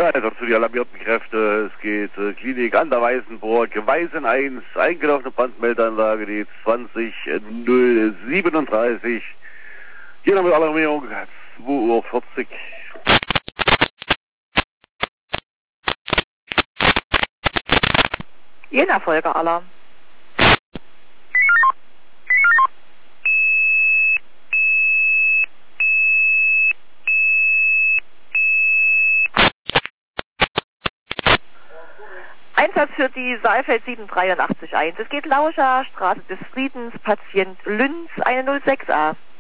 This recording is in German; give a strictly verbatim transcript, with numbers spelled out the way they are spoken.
Ja, also zu die alarmierten Kräfte. Es geht äh, Klinik an der Weißenburg, Weißen eins, eingelaufene Brandmeldeanlage, die zwanzig null siebenunddreißig. Hier noch mit Alarmierung, zwei Uhr vierzig. Jena Folgealarm. Einsatz für die Saalfeld sieben drei acht eins. Es geht Lauscher, Straße des Friedens, Patient Lünz, eine null sechs a.